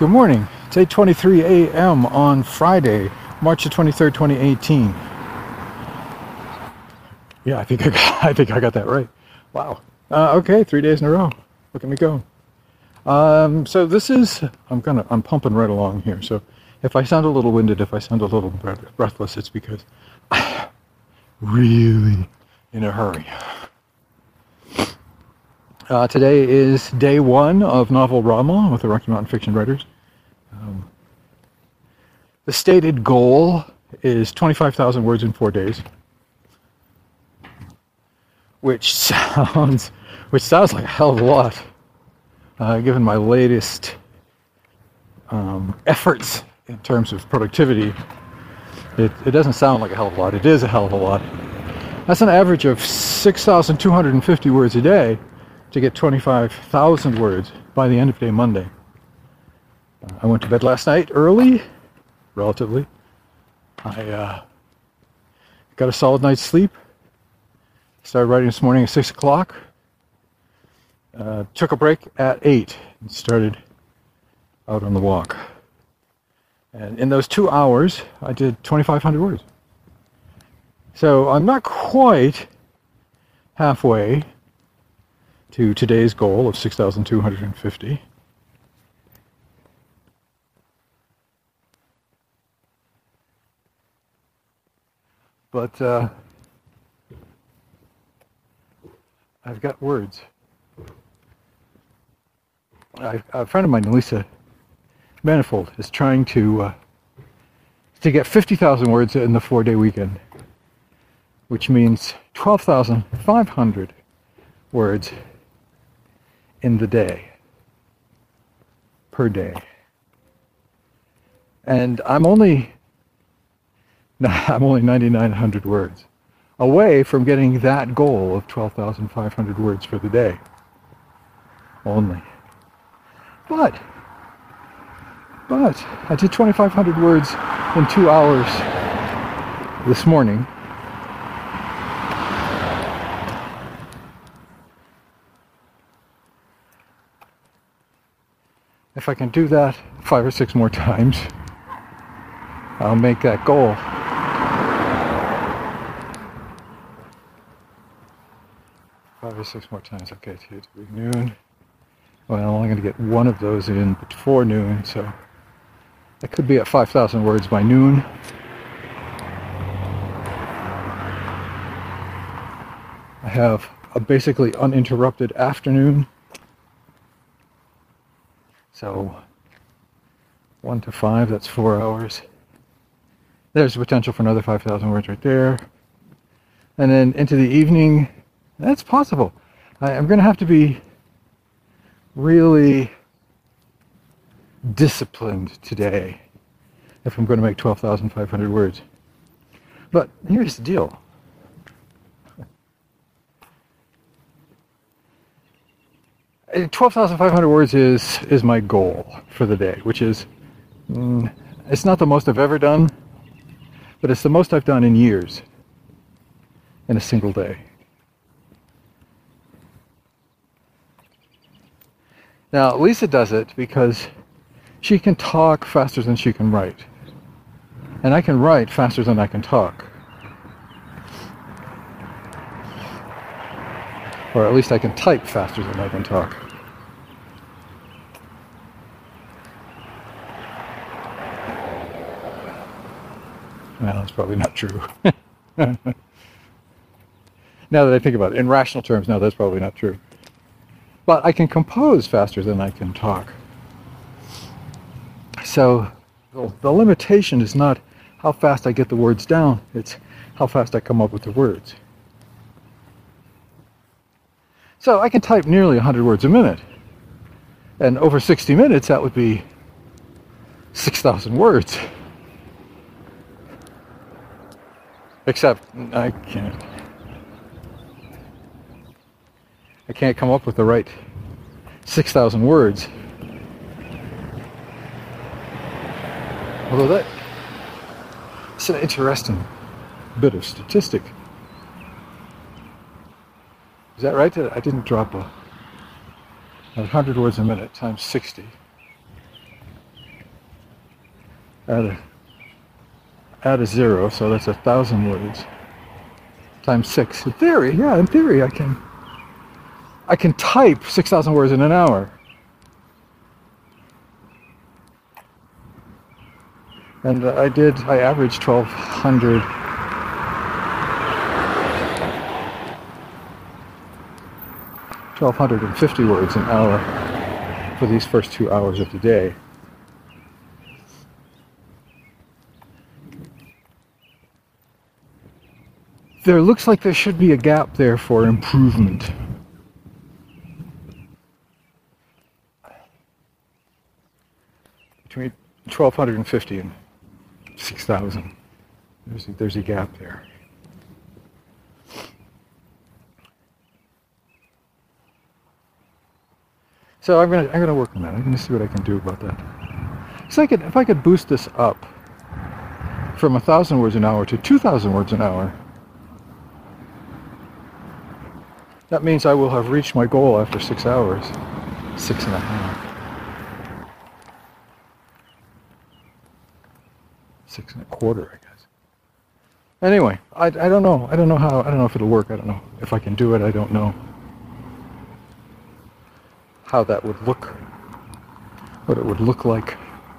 Good morning. It's 8:23 a.m. on Friday, March the 23rd, 2018. Yeah, I think I got that right. Wow. Okay, 3 days in a row. Look at me go. So this is I'm pumping right along here. So if I sound a little winded, if I sound a little breathless, it's because I'm really in a hurry. Today is day one of Novel Rama with the Rocky Mountain Fiction Writers. The stated goal is 25,000 words in 4 days, which sounds like a hell of a lot, given my latest efforts in terms of productivity. It doesn't sound like a hell of a lot. It is a hell of a lot. That's an average of 6,250 words a day to get 25,000 words by the end of day Monday. I went to bed last night early, relatively. I got a solid night's sleep. Started writing this morning at 6 o'clock. Took a break at 8 and started out on the walk. And in those 2 hours, I did 2,500 words. So I'm not quite halfway to today's goal of 6,250. But I've got words. A friend of mine, Lisa Manifold, is trying to get 50,000 words in the 4-day weekend, which means 12,500 words in the day, per day. And I'm only 9,900 words away from getting that goal of 12,500 words for the day. Only. But I did 2,500 words in 2 hours this morning. If I can do that 5 or 6 more times, I'll make that goal. Five or 6 more times. Okay, to noon. Well, I'm only going to get one of those in before noon, so I could be at 5,000 words by noon. I have a basically uninterrupted afternoon. So 1 to 5, that's 4 hours. There's the potential for another 5,000 words right there. And then into the evening, that's possible. I'm going to have to be really disciplined today if I'm going to make 12,500 words. But here's the deal. 12,500 words is my goal for the day, which is, it's not the most I've ever done, but it's the most I've done in years in a single day. Now, Lisa does it because she can talk faster than she can write. And I can write faster than I can talk. Or at least I can type faster than I can talk. Well, that's probably not true. Now that I think about it, in rational terms, no, that's probably not true. But I can compose faster than I can talk. So the limitation is not how fast I get the words down, it's how fast I come up with the words. So I can type nearly 100 words a minute. And over 60 minutes, that would be 6,000 words. Except I can't come up with the right 6,000 words. Although that's an interesting bit of statistic. Is that right? I didn't drop 100 words a minute times 60. add a zero, so that's 1,000 words times 6. In theory, yeah, in theory, I can type 6,000 words in an hour. And I averaged 1,250 words an hour for these first 2 hours of the day. There looks like there should be a gap there for improvement. Between 1,250 and 6,000. There's a gap there. So I'm gonna work on that. I'm gonna see what I can do about that. So if I could boost this up from 1,000 words an hour to 2,000 words an hour, that means I will have reached my goal after 6 hours, 6.5. 6.25, I guess. Anyway, I don't know. I don't know how. I don't know if it'll work. I don't know if I can do it. I don't know how that would look, what it would look like.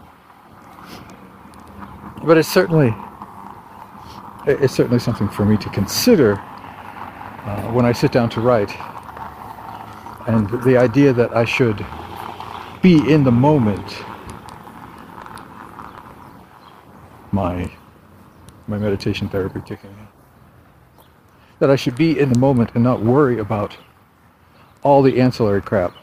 But it's certainly something for me to consider when I sit down to write. And the idea that I should be in the moment, my meditation therapy kicking in. That I should be in the moment and not worry about all the ancillary crap.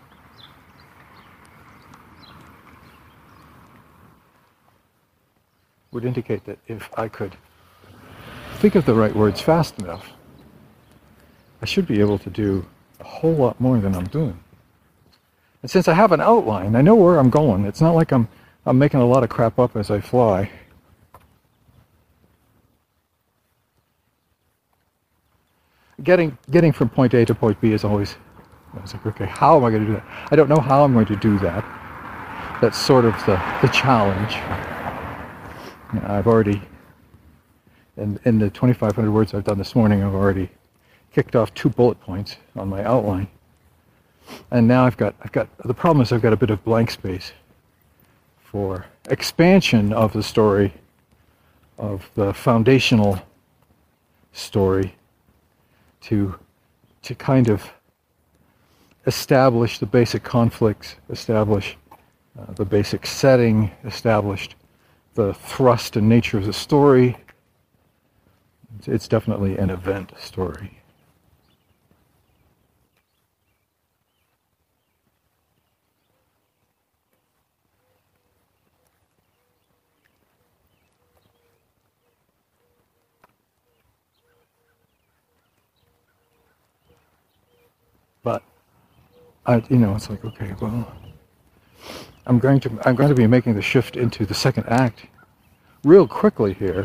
Would indicate that if I could think of the right words fast enough, I should be able to do a whole lot more than I'm doing. And since I have an outline, I know where I'm going. It's not like I'm making a lot of crap up as I fly. Getting from point A to point B is always, I was like, okay, how am I going to do that? I don't know how I'm going to do that. That's sort of the challenge. I've already, in the 2,500 words I've done this morning, I've already kicked off 2 bullet points on my outline. And now I've got, the problem is I've got a bit of blank space for expansion of the story, of the foundational story, to kind of establish the basic conflicts, establish the basic setting, established the thrust and nature of the story. It's definitely an event story. But it's like, okay, well, I'm going to be making the shift into the second act real quickly here.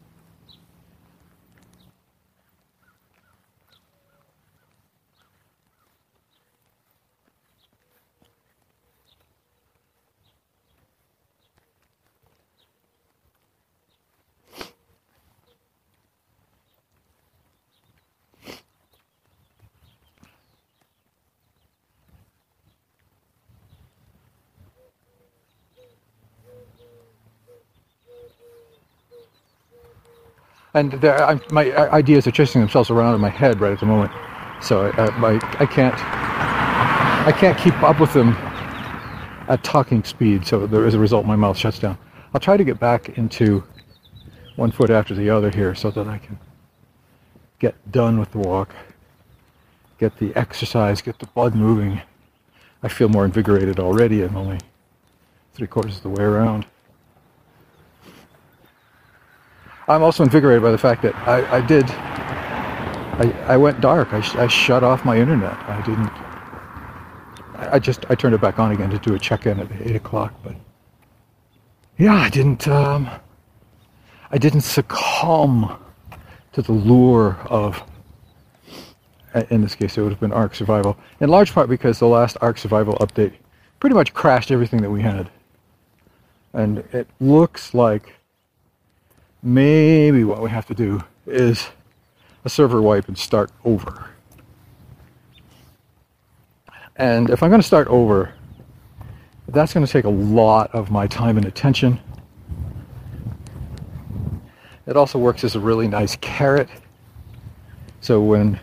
And my ideas are chasing themselves around in my head right at the moment, so I can't keep up with them at talking speed. So as a result, my mouth shuts down. I'll try to get back into one foot after the other here, so that I can get done with the walk, get the exercise, get the blood moving. I feel more invigorated already. I'm only 3/4 of the way around. I'm also invigorated by the fact that I went dark. I shut off my internet. I turned it back on again to do a check-in at 8 o'clock. But yeah, I didn't succumb to the lure of, in this case, it would have been Ark Survival. In large part because the last Ark Survival update pretty much crashed everything that we had. And it looks like maybe what we have to do is a server wipe and start over. And if I'm going to start over, that's going to take a lot of my time and attention. It also works as a really nice carrot. So when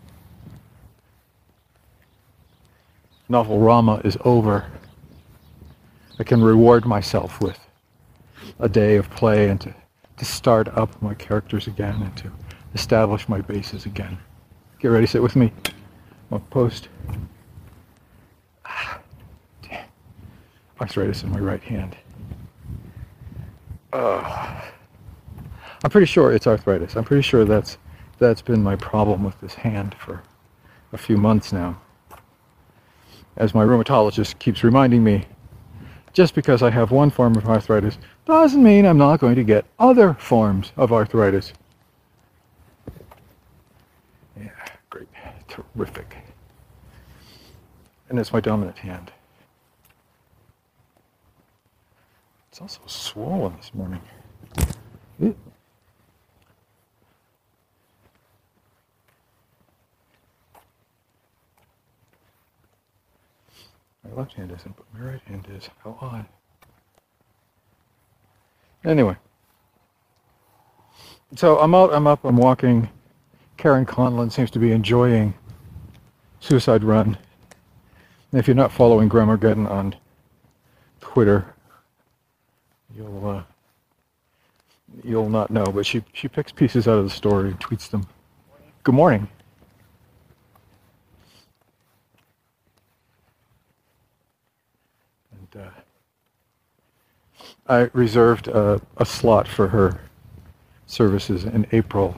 Novel-Rama is over, I can reward myself with a day of play and to start up my characters again and to establish my bases again. Get ready, sit with me. I'll post. Damn. Arthritis in my right hand. I'm pretty sure it's arthritis. I'm pretty sure that's been my problem with this hand for a few months now. As my rheumatologist keeps reminding me, just because I have one form of arthritis doesn't mean I'm not going to get other forms of arthritis. Yeah, great, terrific. And it's my dominant hand. It's also swollen this morning. Ew. My left hand isn't, but my right hand is. How odd. Anyway. So I'm out, I'm up, I'm walking. Karen Conlon seems to be enjoying Suicide Run. And if you're not following Grammargeddon on Twitter, you'll not know, but she picks pieces out of the story and tweets them. Good morning. And I reserved a slot for her services in April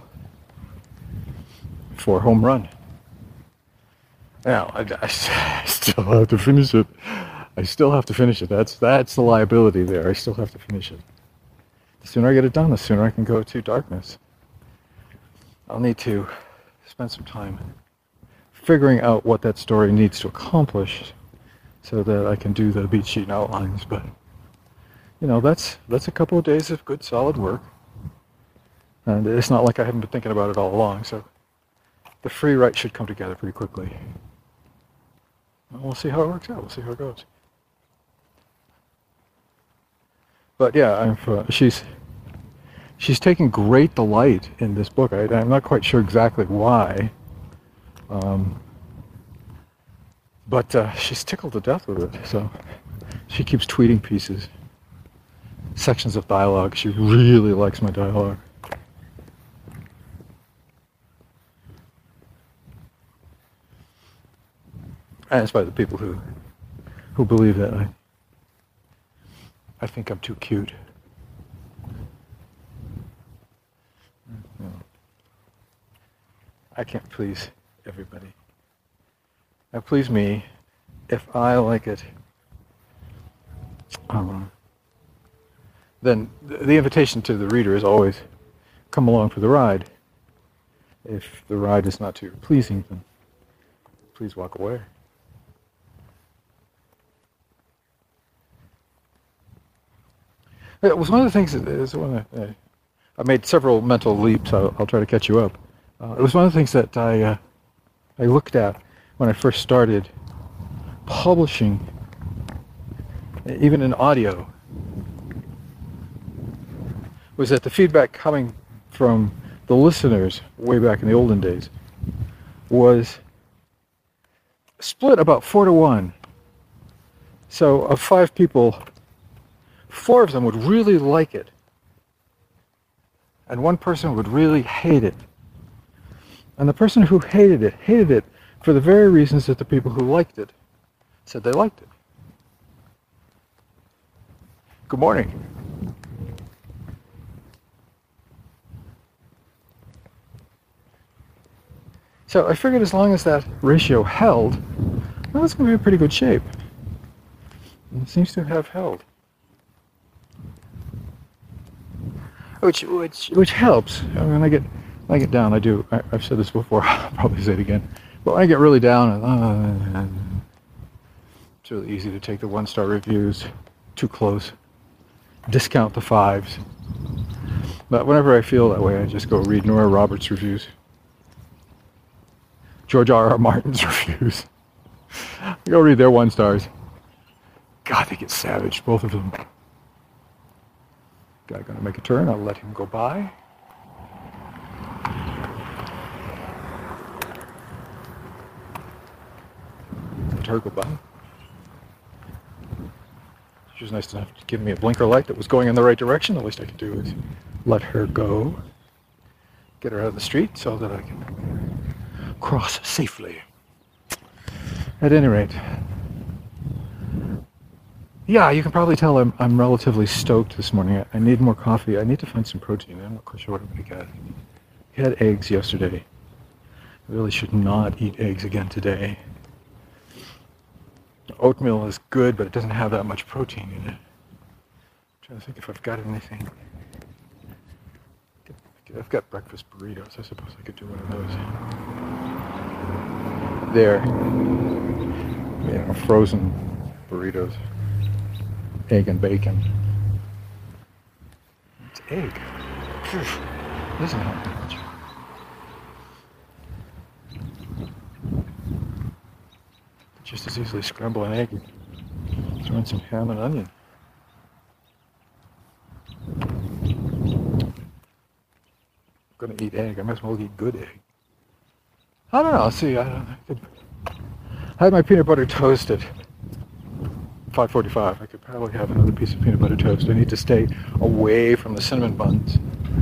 for Home Run. Now, I still have to finish it. I still have to finish it. That's the liability there. I still have to finish it. The sooner I get it done, the sooner I can go to Darkness. I'll need to spend some time figuring out what that story needs to accomplish so that I can do the beat sheet and outlines. But, you know, that's a couple of days of good, solid work. And it's not like I haven't been thinking about it all along, so the free write should come together pretty quickly. And we'll see how it works out. We'll see how it goes. But yeah, she's taking great delight in this book. I'm not quite sure exactly why, but she's tickled to death with it. So she keeps tweeting pieces, sections of dialogue. She really likes my dialogue. And it's by the people who believe that I think I'm too cute. No. I can't please everybody. I please me if I like it. Then the invitation to the reader is always come along for the ride. If the ride is not to your pleasing, then please walk away. It was one of the things that I made several mental leaps. I'll try to catch you up. It was one of the things that I looked at when I first started publishing, even in audio, was that the feedback coming from the listeners way back in the olden days was split about 4-1. So of 5 people, 4 of them would really like it, and 1 person would really hate it. And the person who hated it for the very reasons that the people who liked it said they liked it. Good morning. So I figured as long as that ratio held, well, it's going to be in pretty good shape. And it seems to have held. Which helps. I mean, when I get down, I've said this before, I'll probably say it again. But when I get really down, it's really easy to take the 1-star reviews too close. discount the fives. But whenever I feel that way, I just go read Nora Roberts' reviews. George R.R. Martin's reviews. I go read their 1 stars. God, they get savage, both of them. Guy gonna make a turn, I'll let him go by. Let her go by. She was nice enough to give me a blinker light that was going in the right direction. The least I could do is let her go. Get her out of the street so that I can cross safely. At any rate, yeah, you can probably tell I'm relatively stoked this morning. I need more coffee. I need to find some protein. I'm not quite sure what I'm going to get. I had eggs yesterday. I really should not eat eggs again today. Oatmeal is good, but it doesn't have that much protein in it. I'm trying to think if I've got anything. I've got breakfast burritos. I suppose I could do one of those. There. Frozen burritos. Egg and bacon. It's egg. It doesn't help me much. Just as easily scramble an egg and throw in some ham and onion. I'm gonna eat egg. I might as well eat good egg. I don't know. See, I had my peanut butter toast at 5:45. I could probably have another piece of peanut butter toast. I need to stay away from the cinnamon buns.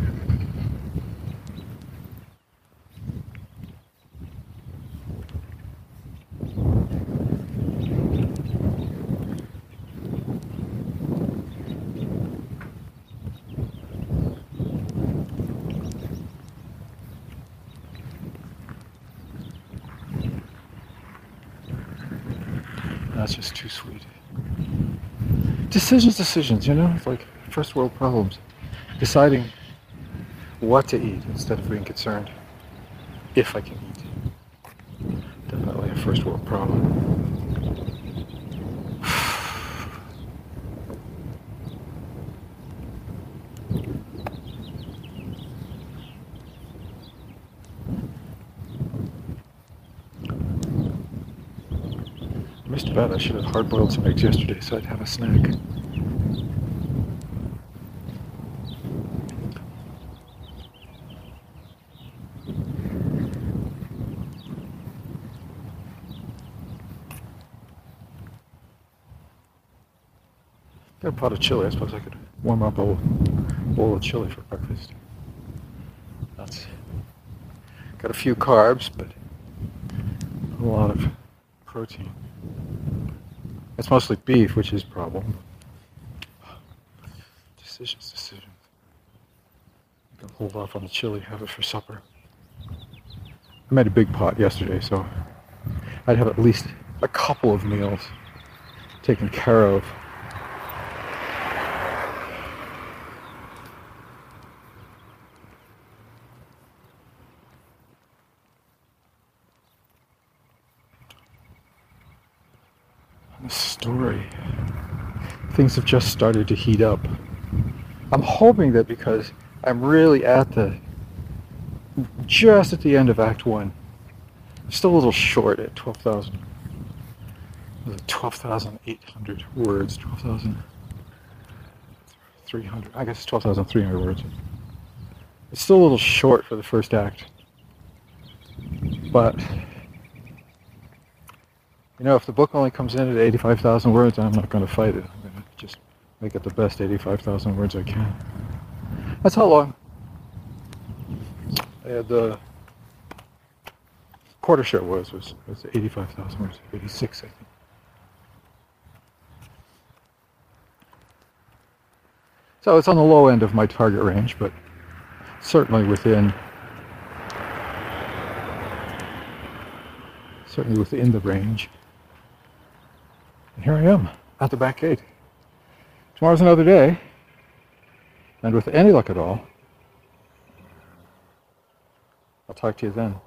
That's just too sweet. Decisions, it's like first world problems. Deciding what to eat instead of being concerned if I can eat. Definitely a first world problem. Missed about I should have hard-boiled some eggs yesterday so I'd have a snack. Got a pot of chili. I suppose I could warm up a bowl of chili for breakfast. That's got a few carbs, but a lot of protein. It's mostly beef, which is a problem. Decisions. I can hold off on the chili, have it for supper. I made a big pot yesterday, so I'd have at least a couple of meals taken care of. The story. Things have just started to heat up. I'm hoping that because I'm really just at the end of Act 1. I'm still a little short at 12,800 words, 12,300, I guess 12,300 words. It's still a little short for the first act. But if the book only comes in at 85,000 words, I'm not going to fight it. I'm going to just make it the best 85,000 words I can. That's how long the quarter show was 85,000 words, 86, I think. So it's on the low end of my target range, but certainly within the range. And here I am, at the back gate. Tomorrow's another day, and with any luck at all, I'll talk to you then.